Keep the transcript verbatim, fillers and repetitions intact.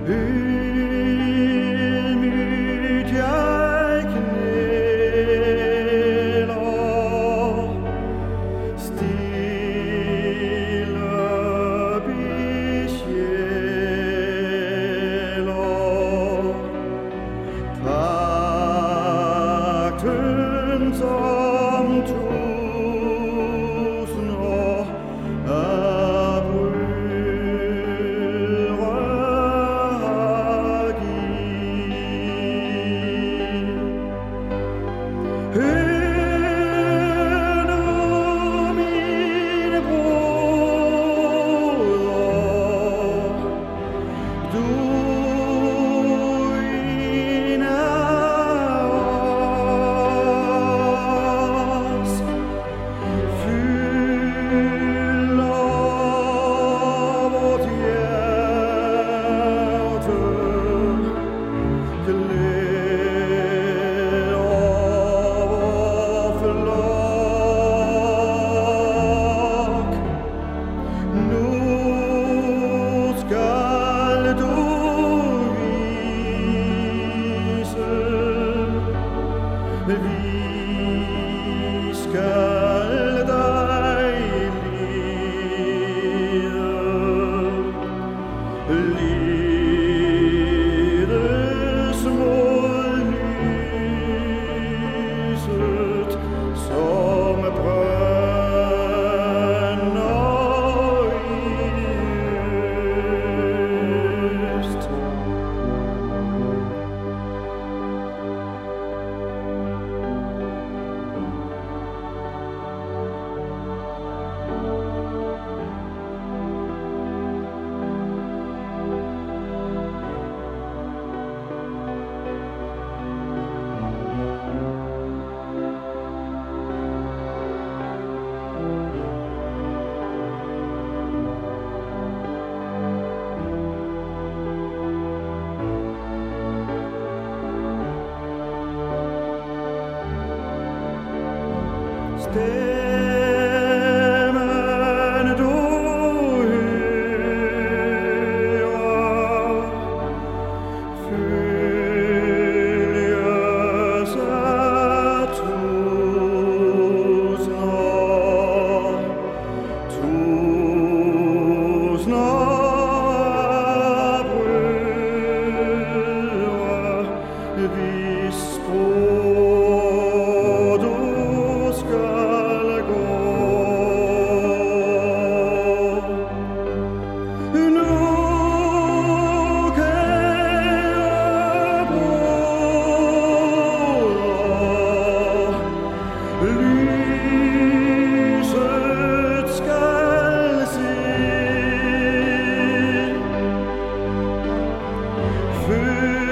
Ydmygt jeg knæler, stille besjæler, pagten som tusinder af brødre har givet. Hør nu, mine broder, du en af os, fylder vort hjerte glæder vor flok. Nu skal du vise, vi skal dig lede, ledes mod lyset, som brænder i øst. Stemmen du hører, følges af tusinder, tusinder af brødre, hvis spor du skal gå. Nu, kære broder, lyset skal se. Følg